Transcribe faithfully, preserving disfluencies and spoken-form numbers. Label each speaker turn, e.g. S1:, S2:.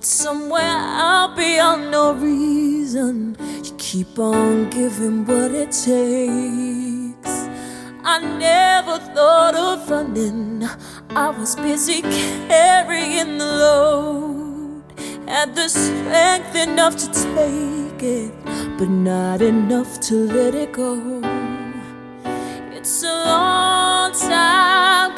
S1: somewhere out beyond no reason. You keep on giving what it takes. I never thought of running, I was busy carrying the load. Had the strength enough to take it, but not enough to let it go. It's a long time